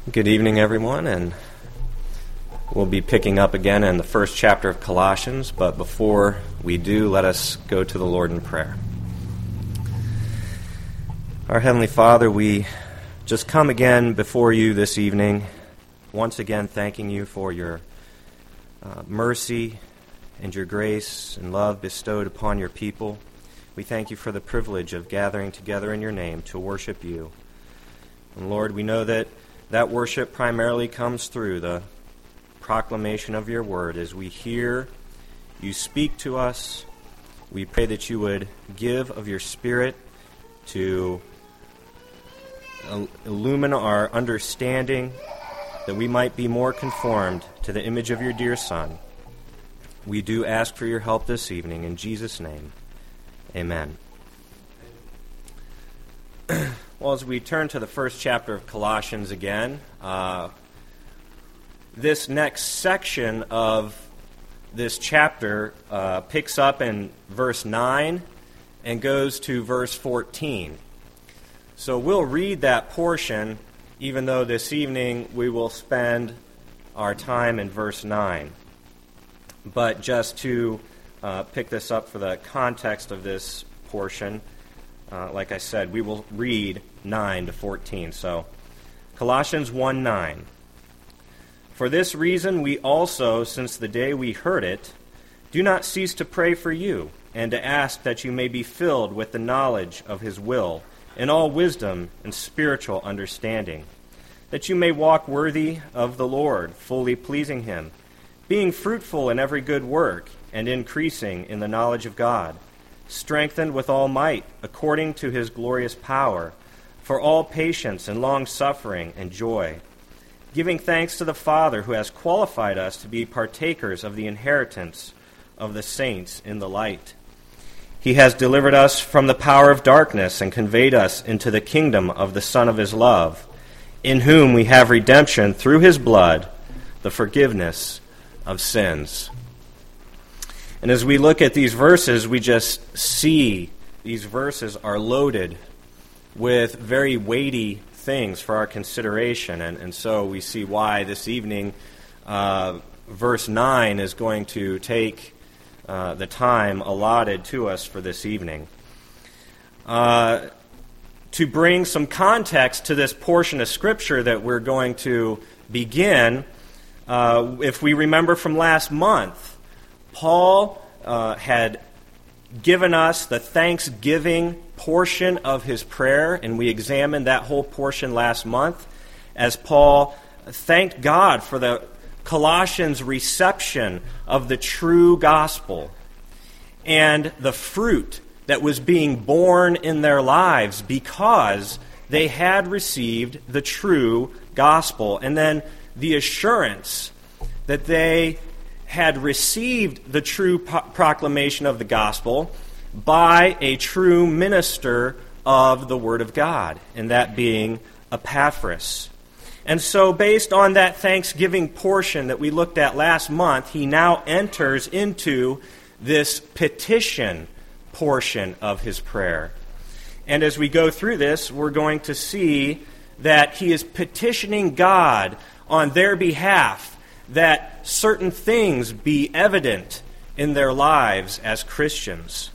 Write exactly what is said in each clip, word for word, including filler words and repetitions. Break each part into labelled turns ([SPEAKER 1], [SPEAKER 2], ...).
[SPEAKER 1] Good evening, everyone, and we'll be picking up again in the first chapter of Colossians, but before we do, let us go to the Lord in prayer. Our Heavenly Father, we just come again before you this evening, once again thanking you for your uh, mercy and your grace and love bestowed upon your people. We thank you for the privilege of gathering together in your name to worship you. And Lord, we know that that worship primarily comes through the proclamation of your word. As we hear you speak to us, we pray that you would give of your Spirit to illumine our understanding, that we might be more conformed to the image of your dear Son. We do ask for your help this evening. In Jesus' name, amen. Well, as we turn to the first chapter of Colossians again, uh, this next section of this chapter uh, picks up in verse nine and goes to verse fourteen. So we'll read that portion, even though this evening we will spend our time in verse nine. But just to uh, pick this up for the context of this portion, Uh, like I said, we will read nine to fourteen. So, Colossians one nine. For this reason we also, since the day we heard it, do not cease to pray for you, and to ask that you may be filled with the knowledge of his will, in all wisdom and spiritual understanding, that you may walk worthy of the Lord, fully pleasing him, being fruitful in every good work, and increasing in the knowledge of God, strengthened with all might, according to his glorious power, for all patience and long-suffering and joy, giving thanks to the Father who has qualified us to be partakers of the inheritance of the saints in the light. He has delivered us from the power of darkness and conveyed us into the kingdom of the Son of his love, in whom we have redemption through his blood, the forgiveness of sins. And as we look at these verses, we just see these verses are loaded with very weighty things for our consideration. And, and so we see why this evening uh, verse nine is going to take uh, the time allotted to us for this evening. Uh, to bring some context to this portion of Scripture that we're going to begin, uh, if we remember from last month, Paul uh, had given us the thanksgiving portion of his prayer, and we examined that whole portion last month as Paul thanked God for the Colossians' reception of the true gospel and the fruit that was being born in their lives because they had received the true gospel, and then the assurance that they had received the true po- proclamation of the gospel by a true minister of the Word of God, and that being Epaphras. And so based on that thanksgiving portion that we looked at last month, he now enters into this petition portion of his prayer. And as we go through this, we're going to see that he is petitioning God on their behalf that certain things be evident in their lives as Christians.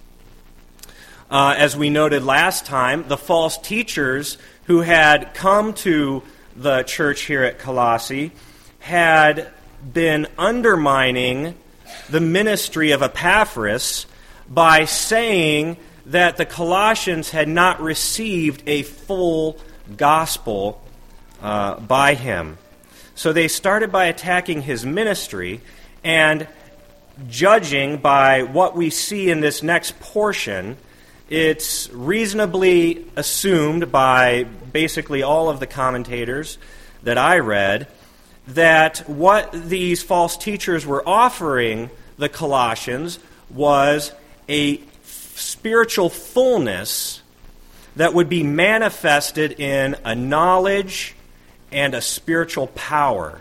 [SPEAKER 1] Uh, as we noted last time, the false teachers who had come to the church here at Colossae had been undermining the ministry of Epaphras by saying that the Colossians had not received a full gospel uh, by him. So they started by attacking his ministry, and judging by what we see in this next portion, it's reasonably assumed by basically all of the commentators that I read that what these false teachers were offering the Colossians was a spiritual fullness that would be manifested in a knowledge and a spiritual power.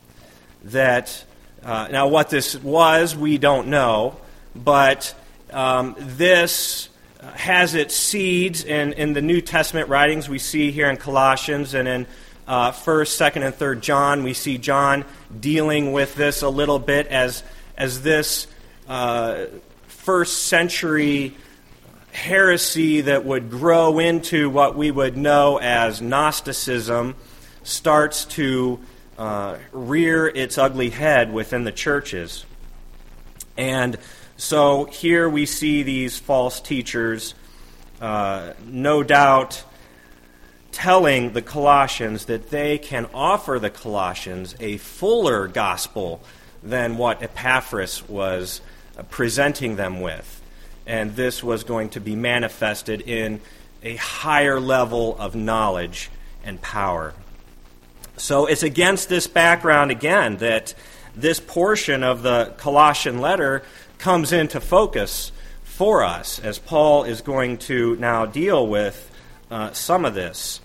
[SPEAKER 1] That uh, now what this was, we don't know, but um, this has its seeds in, in the New Testament writings we see here in Colossians and in uh, first, second, and third John. We see John dealing with this a little bit as, as this uh, first century heresy that would grow into what we would know as Gnosticism starts to uh, rear its ugly head within the churches. And so here we see these false teachers, uh, no doubt, telling the Colossians that they can offer the Colossians a fuller gospel than what Epaphras was uh, presenting them with. And this was going to be manifested in a higher level of knowledge and power. So it's against this background, again, that this portion of the Colossian letter comes into focus for us, as Paul is going to now deal with uh, some of this.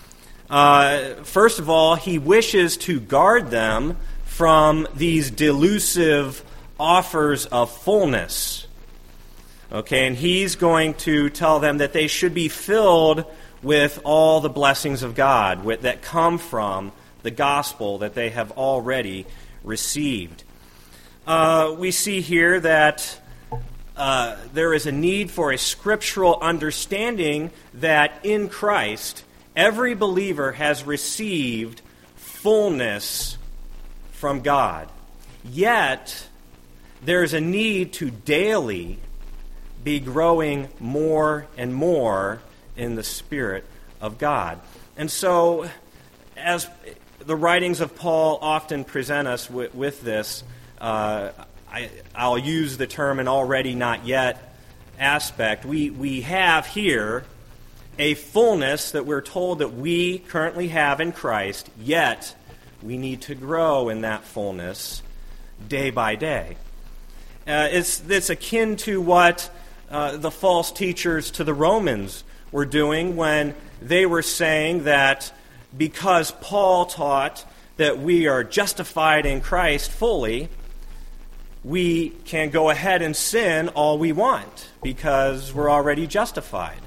[SPEAKER 1] Uh, first of all, he wishes to guard them from these delusive offers of fullness. Okay, and he's going to tell them that they should be filled with all the blessings of God with, that come from the gospel that they have already received. Uh, we see here that uh, there is a need for a scriptural understanding that in Christ, every believer has received fullness from God. Yet, there's a need to daily be growing more and more in the Spirit of God. And so, as the writings of Paul often present us with, with this, uh, I, I'll use the term an already not yet aspect. We, we have here a fullness that we're told that we currently have in Christ, yet we need to grow in that fullness day by day. Uh, it's, it's akin to what uh, the false teachers to the Romans were doing when they were saying that because Paul taught that we are justified in Christ fully, we can go ahead and sin all we want because we're already justified.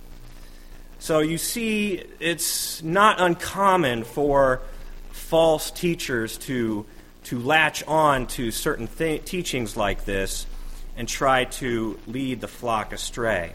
[SPEAKER 1] So you see, it's not uncommon for false teachers to, to latch on to certain th- teachings like this and try to lead the flock astray.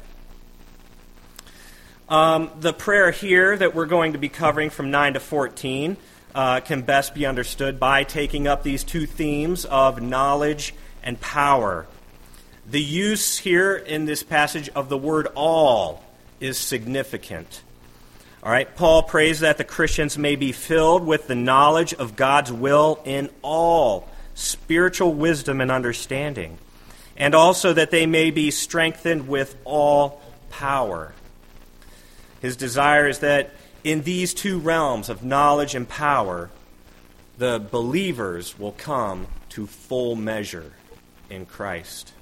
[SPEAKER 1] Um, the prayer here that we're going to be covering from nine to fourteen uh, can best be understood by taking up these two themes of knowledge and power. The use here in this passage of the word all is significant. All right, Paul prays that the Christians may be filled with the knowledge of God's will in all spiritual wisdom and understanding, and also that they may be strengthened with all power. His desire is that in these two realms of knowledge and power, the believers will come to full measure in Christ.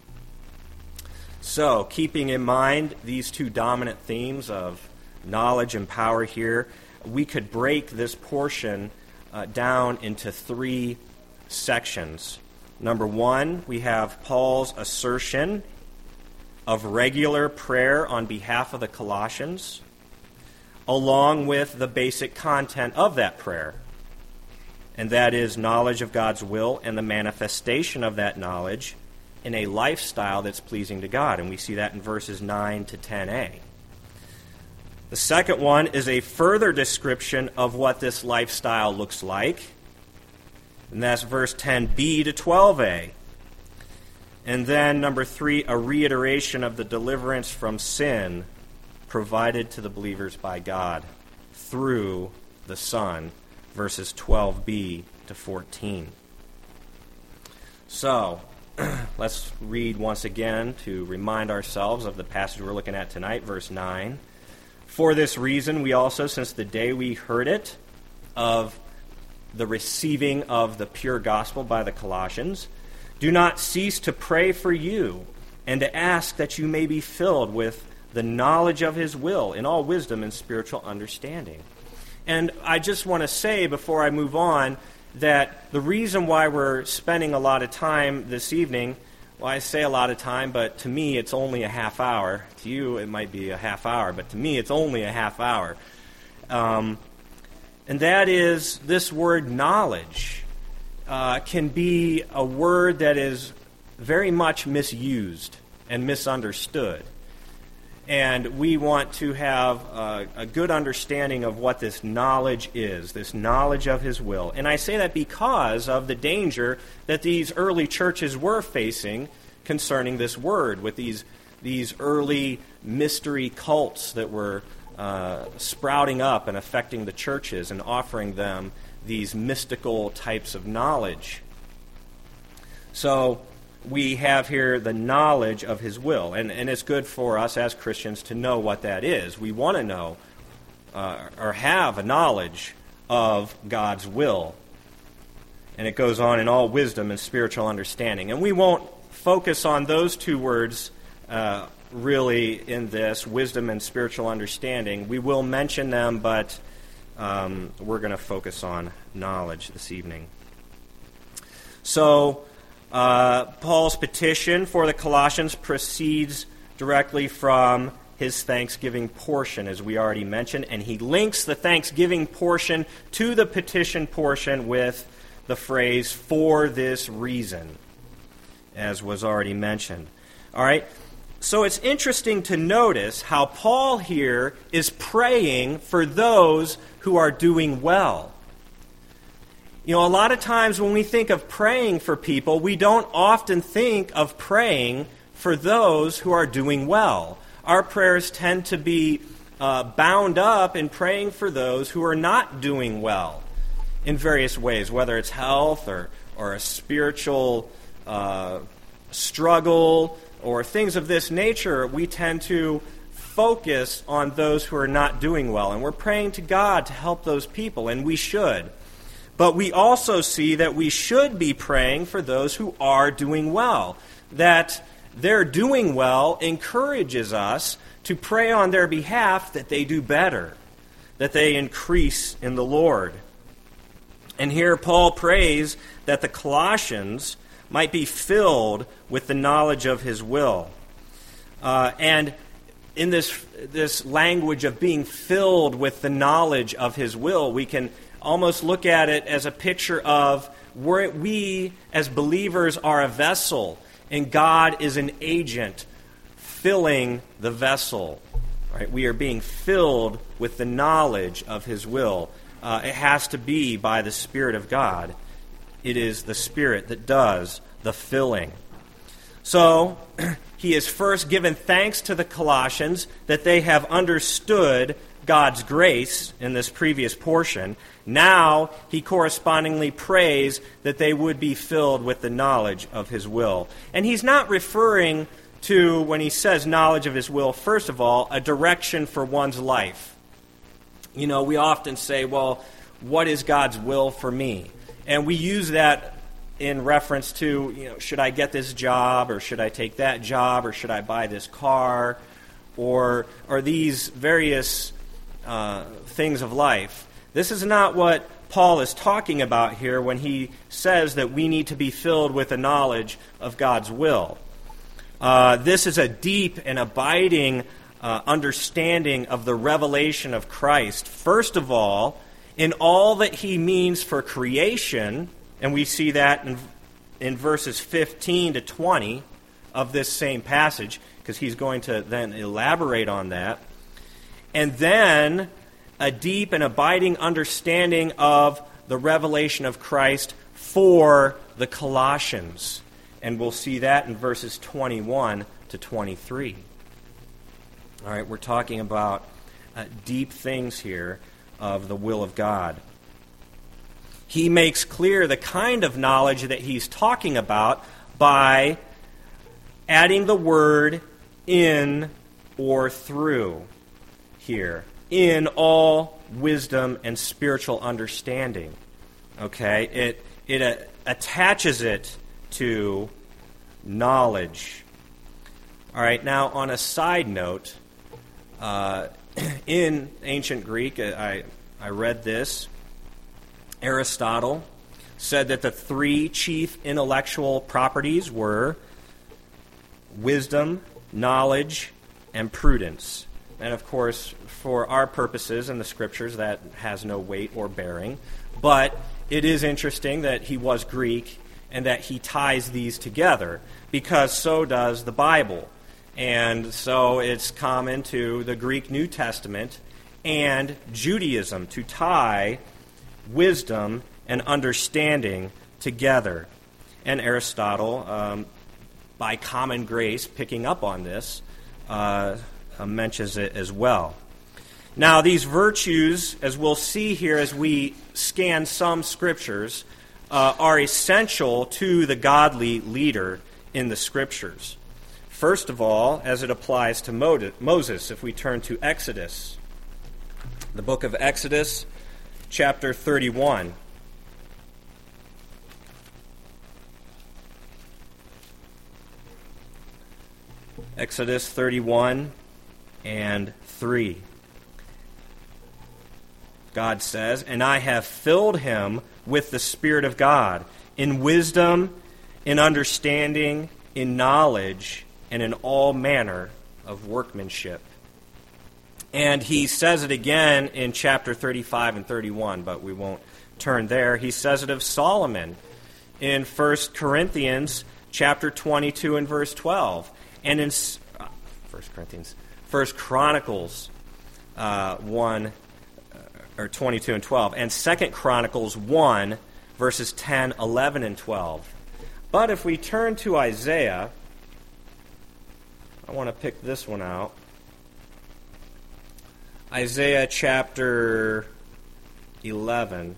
[SPEAKER 1] So, keeping in mind these two dominant themes of knowledge and power here, we could break this portion uh, down into three sections. Number one, we have Paul's assertion of regular prayer on behalf of the Colossians, along with the basic content of that prayer, and that is knowledge of God's will and the manifestation of that knowledge in a lifestyle that's pleasing to God, and we see that in verses nine to ten a. The second one is a further description of what this lifestyle looks like, and that's verse ten b to twelve a. And then, number three, a reiteration of the deliverance from sin provided to the believers by God through the Son, verses twelve b to fourteen. So, let's read once again to remind ourselves of the passage we're looking at tonight, verse nine. For this reason, we also, since the day we heard it, of the receiving of the pure gospel by the Colossians, do not cease to pray for you and to ask that you may be filled with the knowledge of his will in all wisdom and spiritual understanding. And I just want to say before I move on that the reason why we're spending a lot of time this evening, well, I say a lot of time, but to me it's only a half hour. To you it might be a half hour, but to me it's only a half hour. Um, and that is this word knowledge uh, can be a word that is very much misused and misunderstood. And we want to have a, a good understanding of what this knowledge is, this knowledge of His will. And I say that because of the danger that these early churches were facing concerning this word, with these, these early mystery cults that were uh, sprouting up and affecting the churches and offering them these mystical types of knowledge. So we have here the knowledge of His will, and, and it's good for us as Christians to know what that is. We want to know uh, or have a knowledge of God's will. And it goes on in all wisdom and spiritual understanding. And we won't focus on those two words uh, really in this, wisdom and spiritual understanding. We will mention them, but um, we're going to focus on knowledge this evening. So, Uh, Paul's petition for the Colossians proceeds directly from his thanksgiving portion, as we already mentioned, and he links the thanksgiving portion to the petition portion with the phrase, "for this reason," as was already mentioned. All right, so it's interesting to notice how Paul here is praying for those who are doing well. You know, a lot of times when we think of praying for people, we don't often think of praying for those who are doing well. Our prayers tend to be uh, bound up in praying for those who are not doing well in various ways, whether it's health or, or a spiritual uh, struggle or things of this nature. We tend to focus on those who are not doing well, and we're praying to God to help those people, and we should. But we also see that we should be praying for those who are doing well. That their doing well encourages us to pray on their behalf that they do better, that they increase in the Lord. And here Paul prays that the Colossians might be filled with the knowledge of his will. Uh, and in this, this language of being filled with the knowledge of his will, we can almost look at it as a picture of where we as believers are a vessel and God is an agent filling the vessel. Right? We are being filled with the knowledge of His will. Uh, it has to be by the Spirit of God. It is the Spirit that does the filling. So he has first given thanks to the Colossians that they have understood God's grace in this previous portion. Now he correspondingly prays that they would be filled with the knowledge of His will. And he's not referring to, when he says knowledge of His will, first of all, a direction for one's life. You know, we often say, well, what is God's will for me? And we use that in reference to, you know, should I get this job, or should I take that job, or should I buy this car, or, or these various uh, things of life. This is not what Paul is talking about here when he says that we need to be filled with a knowledge of God's will. Uh, this is a deep and abiding uh, understanding of the revelation of Christ. First of all, in all that He means for creation, and we see that in, in verses fifteen to twenty of this same passage, because he's going to then elaborate on that. And then a deep and abiding understanding of the revelation of Christ for the Colossians. And we'll see that in verses twenty-one to twenty-three. All right, we're talking about uh, deep things here of the will of God. He makes clear the kind of knowledge that he's talking about by adding the word in or through here. In all wisdom and spiritual understanding. Okay? It, it uh, attaches it to knowledge. All right, now on a side note, uh, in ancient Greek, I, I read this, Aristotle said that the three chief intellectual properties were wisdom, knowledge, and prudence. and of course, for our purposes in the Scriptures, that has no weight or bearing. But it is interesting that he was Greek and that he ties these together, because so does the Bible. And so it's common to the Greek New Testament and Judaism to tie wisdom and understanding together. And Aristotle, um, by common grace, picking up on this, uh, uh, mentions it as well. Now, these virtues, as we'll see here as we scan some scriptures, uh, are essential to the godly leader in the Scriptures. First of all, as it applies to Moses, if we turn to Exodus, the book of Exodus, chapter thirty-one. Exodus thirty-one and three. God says, "And I have filled him with the Spirit of God, in wisdom, in understanding, in knowledge, and in all manner of workmanship." And he says it again in chapter thirty-five and thirty-one, but we won't turn there. He says it of Solomon in First Corinthians chapter twenty-two and verse twelve. And in uh, First Corinthians, First Chronicles uh, one, or twenty-two and twelve, and Second Chronicles one, verses ten, eleven, and twelve. But if we turn to Isaiah, I want to pick this one out. Isaiah chapter eleven.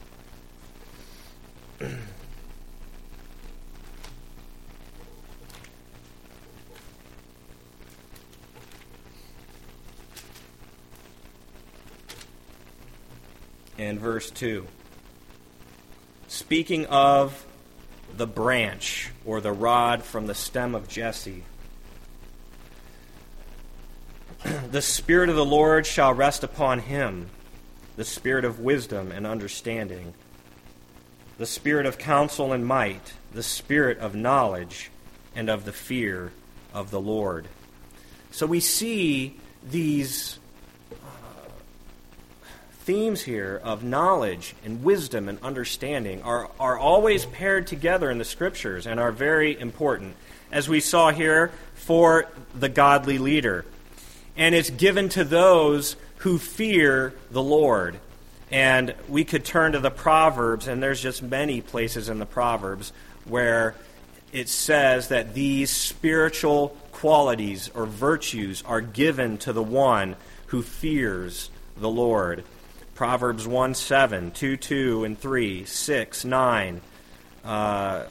[SPEAKER 1] And verse two. Speaking of the branch, or the rod from the stem of Jesse, "The Spirit of the Lord shall rest upon him, the Spirit of wisdom and understanding, the Spirit of counsel and might, the Spirit of knowledge and of the fear of the Lord." So we see these themes here of knowledge and wisdom and understanding are, are always paired together in the Scriptures and are very important, as we saw here, for the godly leader. And it's given to those who fear the Lord. And we could turn to the Proverbs, and there's just many places in the Proverbs where it says that these spiritual qualities or virtues are given to the one who fears the Lord. Proverbs one seven, two two and three, six, nine, uh,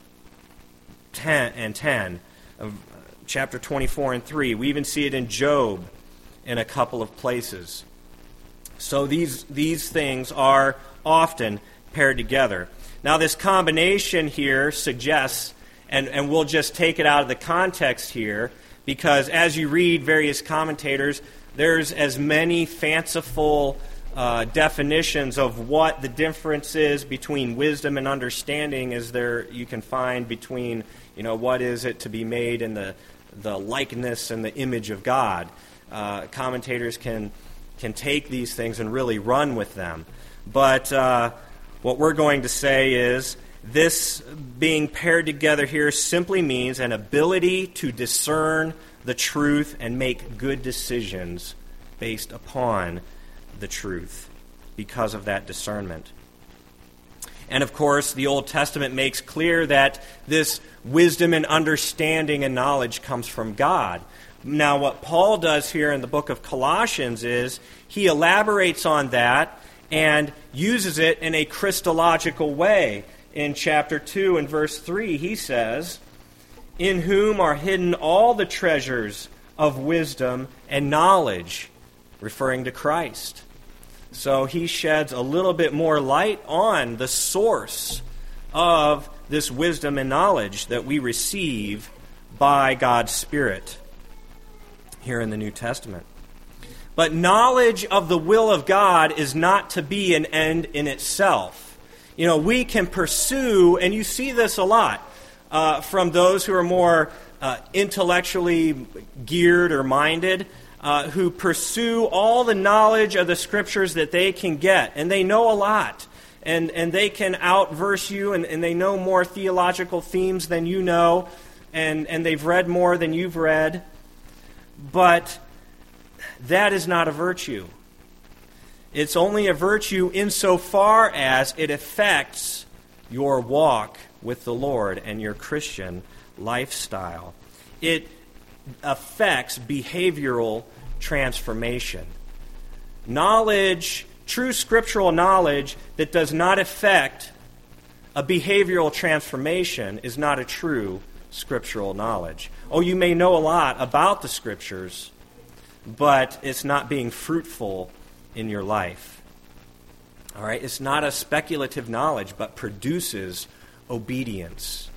[SPEAKER 1] ten, and ten, of chapter twenty-four and three. We even see it in Job in a couple of places. So these these things are often paired together. Now this combination here suggests, and, and we'll just take it out of the context here, because as you read various commentators, there's as many fanciful Uh, definitions of what the difference is between wisdom and understanding as there you can find between, you know, what is it to be made in the the likeness and the image of God. Uh, commentators can can take these things and really run with them. But uh, what we're going to say is this being paired together here simply means an ability to discern the truth and make good decisions based upon the truth because of that discernment. And of course, the Old Testament makes clear that this wisdom and understanding and knowledge comes from God. Now, what Paul does here in the book of Colossians is he elaborates on that and uses it in a Christological way. In chapter two and verse three, he says, "In whom are hidden all the treasures of wisdom and knowledge," referring to Christ. So he sheds a little bit more light on the source of this wisdom and knowledge that we receive by God's Spirit here in the New Testament. But knowledge of the will of God is not to be an end in itself. You know, we can pursue, and you see this a lot, uh, from those who are more uh, intellectually geared or minded. uh, who pursue all the knowledge of the Scriptures that they can get, and they know a lot, and, and they can outverse you, and, and they know more theological themes than you know, and, and they've read more than you've read, but that is not a virtue. It's only a virtue insofar as it affects your walk with the Lord and your Christian lifestyle. It affects behavioral transformation. Knowledge, true scriptural knowledge that does not affect a behavioral transformation is not a true scriptural knowledge. Oh, you may know a lot about the Scriptures, but it's not being fruitful in your life. All right, it's not a speculative knowledge, but produces obedience.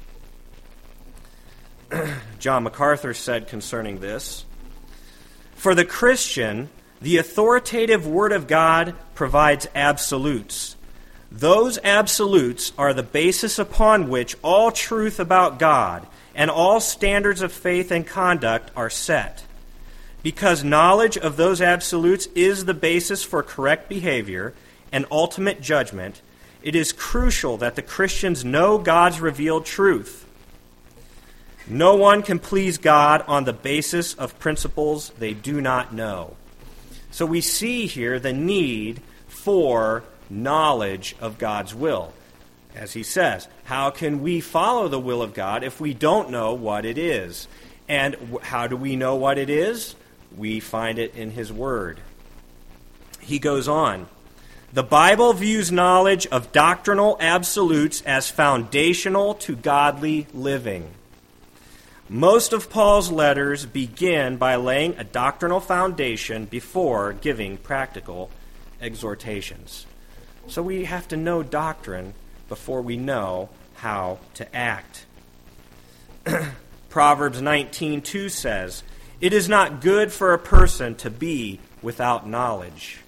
[SPEAKER 1] John MacArthur said concerning this, "For the Christian, the authoritative Word of God provides absolutes. Those absolutes are the basis upon which all truth about God and all standards of faith and conduct are set. Because knowledge of those absolutes is the basis for correct behavior and ultimate judgment, it is crucial that the Christians know God's revealed truth. No one can please God on the basis of principles they do not know." So we see here the need for knowledge of God's will. As he says, how can we follow the will of God if we don't know what it is? And how do we know what it is? We find it in His Word. He goes on, "The Bible views knowledge of doctrinal absolutes as foundational to godly living. Most of Paul's letters begin by laying a doctrinal foundation before giving practical exhortations." So we have to know doctrine before we know how to act. Proverbs nineteen two says, "It is not good for a person to be without knowledge."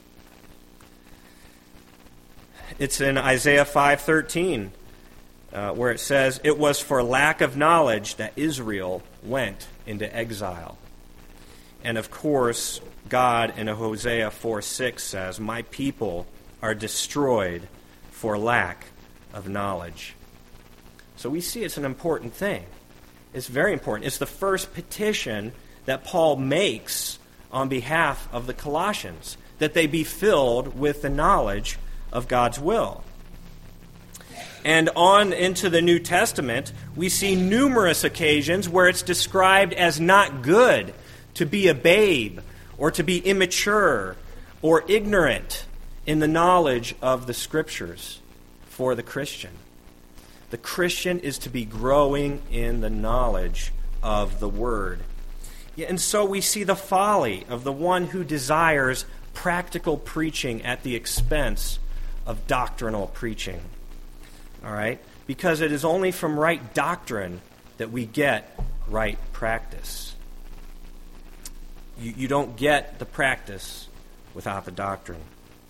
[SPEAKER 1] It's in Isaiah five thirteen. Uh, where it says, "It was for lack of knowledge that Israel went into exile." And of course, God in Hosea four six says, "My people are destroyed for lack of knowledge." So we see it's an important thing. It's very important. It's the first petition that Paul makes on behalf of the Colossians, that they be filled with the knowledge of God's will. And on into the New Testament, we see numerous occasions where it's described as not good to be a babe or to be immature or ignorant in the knowledge of the Scriptures for the Christian. The Christian is to be growing in the knowledge of the Word. And so we see the folly of the one who desires practical preaching at the expense of doctrinal preaching. All right? Because it is only from right doctrine that we get right practice. You, you don't get the practice without the doctrine.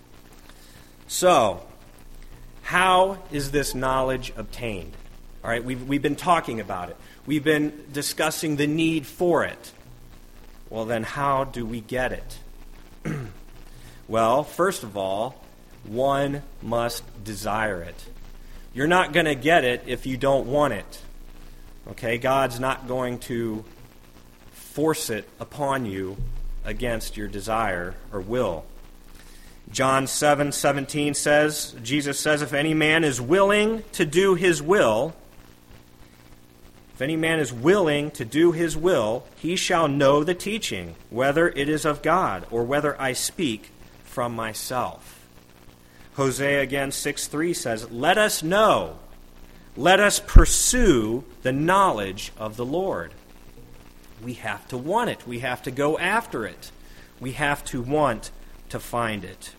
[SPEAKER 1] So, how is this knowledge obtained? All right, we've, we've been talking about it. We've been discussing the need for it. Well, then how do we get it? Well, first of all, one must desire it. You're not going to get it if you don't want it. Okay, God's not going to force it upon you against your desire or will. John seven seventeen says, Jesus says, if any man is willing to do his will, if any man is willing to do his will, he shall know the teaching, whether it is of God or whether I speak from myself. Hosea again six three says, let us know, let us pursue the knowledge of the Lord. We have to want it. We have to go after it. We have to want to find it.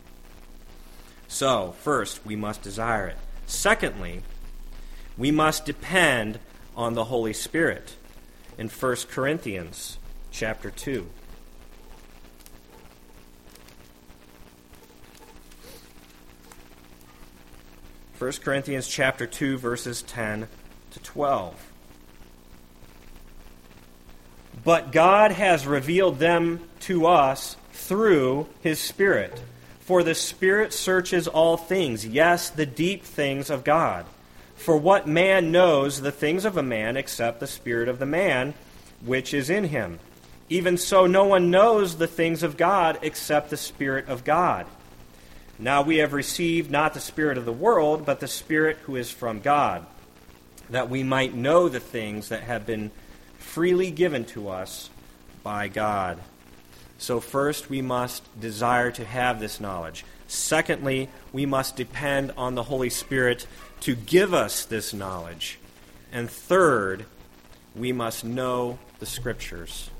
[SPEAKER 1] So, first, we must desire it. Secondly, we must depend on the Holy Spirit. In First Corinthians chapter two. First Corinthians chapter two, verses ten to twelve. But God has revealed them to us through his Spirit. For the Spirit searches all things, yes, the deep things of God. For what man knows the things of a man except the spirit of the man which is in him? Even so, no one knows the things of God except the Spirit of God. Now we have received not the spirit of the world, but the Spirit who is from God, that we might know the things that have been freely given to us by God. So first, we must desire to have this knowledge. Secondly, we must depend on the Holy Spirit to give us this knowledge. And third, we must know the Scriptures.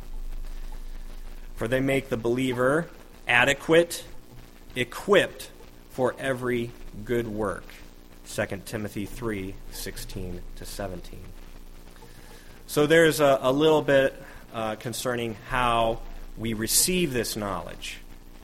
[SPEAKER 1] For they make the believer adequate, equipped for every good work. Second Timothy three, sixteen to seventeen. So there's a, a little bit uh, concerning how we receive this knowledge.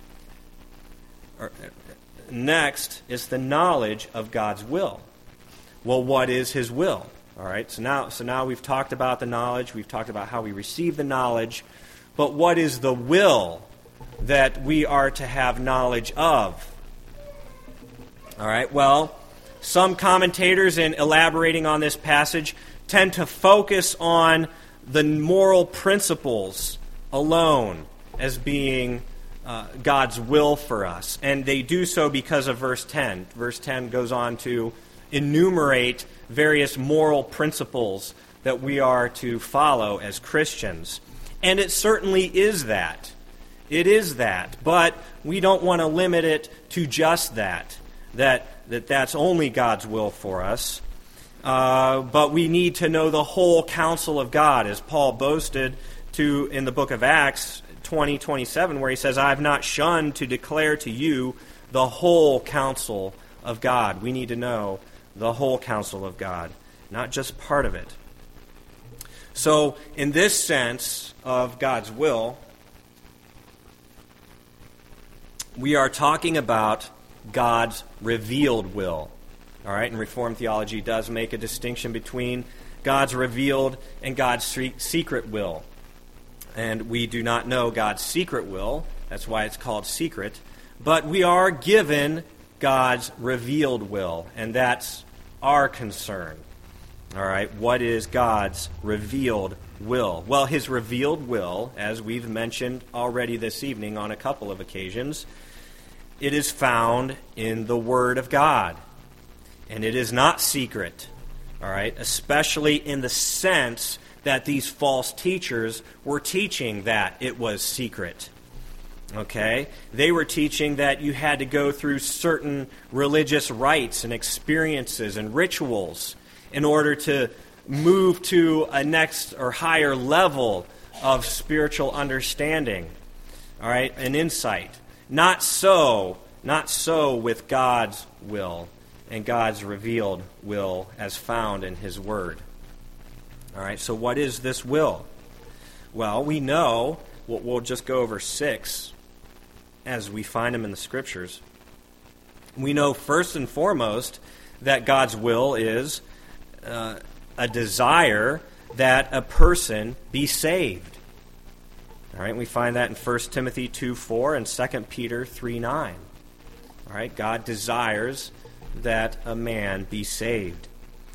[SPEAKER 1] Or, next is the knowledge of God's will. Well, what is his will? All right, so now, so now we've talked about the knowledge, we've talked about how we receive the knowledge, but what is the will that we are to have knowledge of? All right, well, some commentators, in elaborating on this passage, tend to focus on the moral principles alone as being uh, God's will for us. And they do so because of verse ten. Verse ten goes on to enumerate various moral principles that we are to follow as Christians. And it certainly is that. It is that. But we don't want to limit it to just that, that, that that's only God's will for us. Uh, but we need to know the whole counsel of God, as Paul boasted to in the book of Acts twenty twenty-seven, where he says, I have not shunned to declare to you the whole counsel of God. We need to know the whole counsel of God, not just part of it. So, in this sense of God's will, we are talking about God's revealed will. All right, and Reformed theology does make a distinction between God's revealed and God's secret will. And we do not know God's secret will. That's why it's called secret. But we are given God's revealed will, and that's our concern. All right, what is God's revealed will? Well, his revealed will, as we've mentioned already this evening on a couple of occasions, it is found in the Word of God. And it is not secret, all right, especially in the sense that these false teachers were teaching that it was secret. Okay? They were teaching that you had to go through certain religious rites and experiences and rituals in order to move to a next or higher level of spiritual understanding, all right, and insight. Not so, not so with God's will and God's revealed will as found in his Word. All right, so what is this will? Well, we know, we'll, we'll just go over six as we find them in the Scriptures. We know first and foremost that God's will is uh, a desire that a person be saved. All right, we find that in First Timothy two four and Second Peter three nine. All right, God desires that a man be saved.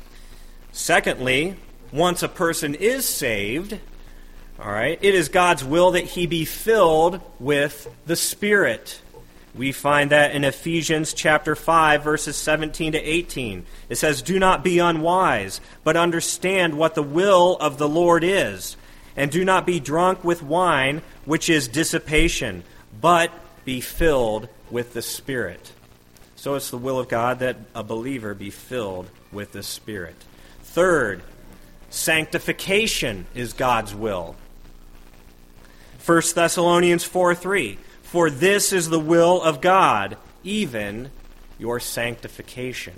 [SPEAKER 1] Secondly, once a person is saved, all right, it is God's will that he be filled with the Spirit. We find that in Ephesians chapter five, verses seventeen to eighteen. It says, do not be unwise, but understand what the will of the Lord is. And do not be drunk with wine, which is dissipation, but be filled with the Spirit. So it's the will of God that a believer be filled with the Spirit. Third, sanctification is God's will. First Thessalonians four three. For this is the will of God, even your sanctification.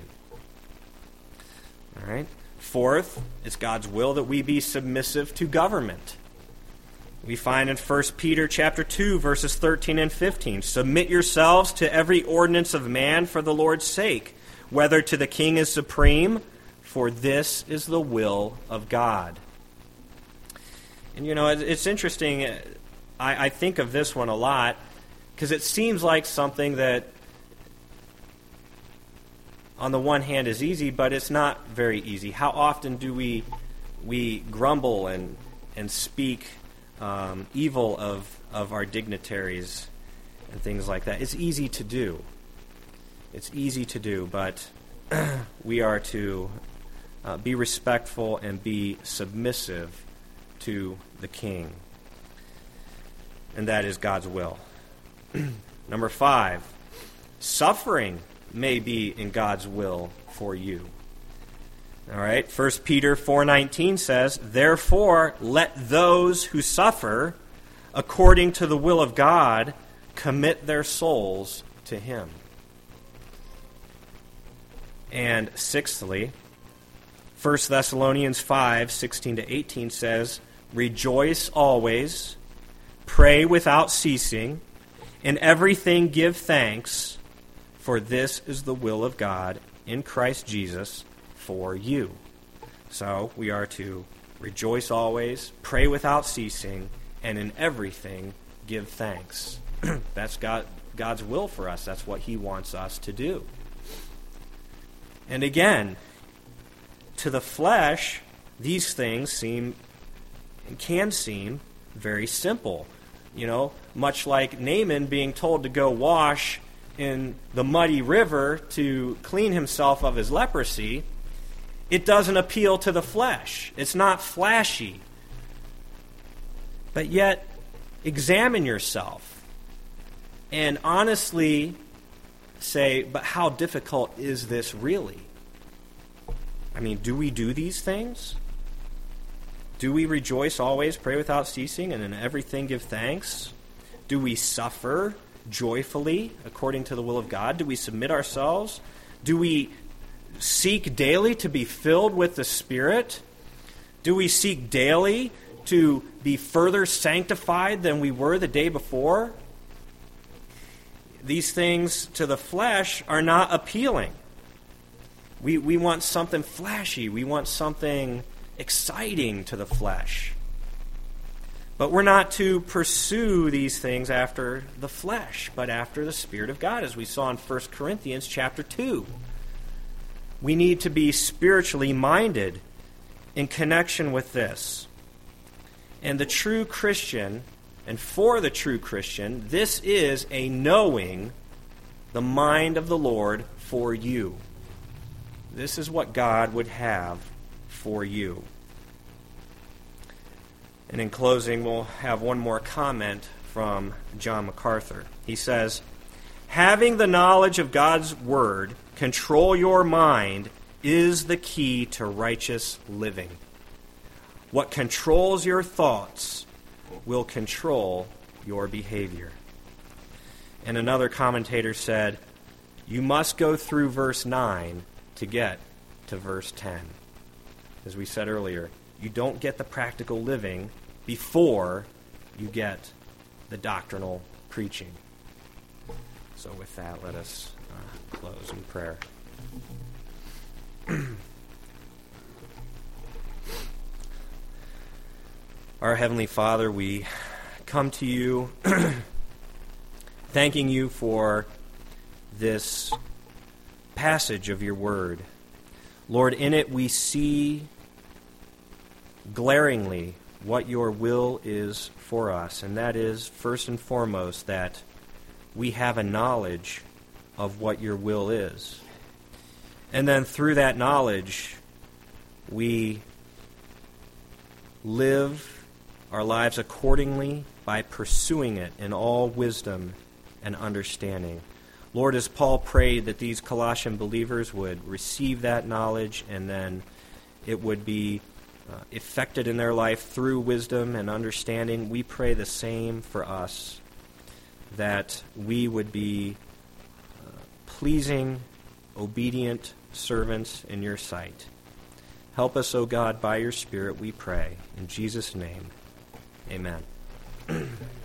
[SPEAKER 1] All right. Fourth, it's God's will that we be submissive to government. We find in First Peter chapter two, verses thirteen and fifteen, submit yourselves to every ordinance of man for the Lord's sake, whether to the king is supreme, for this is the will of God. And you know, it's interesting. I, I think of this one a lot because it seems like something that on the one hand is easy, but it's not very easy. How often do we we grumble and and speak um, evil of, of our dignitaries and things like that? It's easy to do. It's easy to do, but we are to uh, be respectful and be submissive to the king. And that is God's will. Number five, suffering may be in God's will for you. All right, First Peter four nineteen says, "Therefore let those who suffer according to the will of God commit their souls to Him." And sixthly, First Thessalonians five sixteen to eighteen says, "Rejoice always, pray without ceasing, in everything give thanks, for this is the will of God in Christ Jesus for you." So we are to rejoice always, pray without ceasing, and in everything give thanks. That's God, God's will for us. That's what He wants us to do. And again, to the flesh, these things seem and can seem very simple. You know, much like Naaman being told to go wash in the muddy river to clean himself of his leprosy, it doesn't appeal to the flesh. It's not flashy. But yet, examine yourself and honestly say, but how difficult is this really? I mean, do we do these things? Do we rejoice always, pray without ceasing, and in everything give thanks? Do we suffer joyfully according to the will of God? Do we submit ourselves? Do we seek daily to be filled with the Spirit? Do we seek daily to be further sanctified than we were the day before? These things to the flesh are not appealing. We we want something flashy. We want something exciting to the flesh. But we're not to pursue these things after the flesh, but after the Spirit of God, as we saw in First Corinthians chapter two. We need to be spiritually minded in connection with this. And the true Christian, and for the true Christian, this is a knowing the mind of the Lord for you. This is what God would have for you. And in closing, we'll have one more comment from John MacArthur. He says, "Having the knowledge of God's Word control your mind is the key to righteous living. What controls your thoughts will control your behavior." And another commentator said, "You must go through verse nine to get to verse ten." As we said earlier, you don't get the practical living before you get the doctrinal preaching. So with that, let us uh, close in prayer. Our Heavenly Father, we come to you thanking you for this passage of your word. Lord, in it we see glaringly what your will is for us, and that is, first and foremost, that we have a knowledge of what your will is. And then through that knowledge, we live our lives accordingly by pursuing it in all wisdom and understanding. Lord, as Paul prayed that these Colossian believers would receive that knowledge and then it would be uh, effected in their life through wisdom and understanding, we pray the same for us, that we would be uh, pleasing, obedient servants in your sight. Help us, O God, by your Spirit, we pray. In Jesus' name, amen.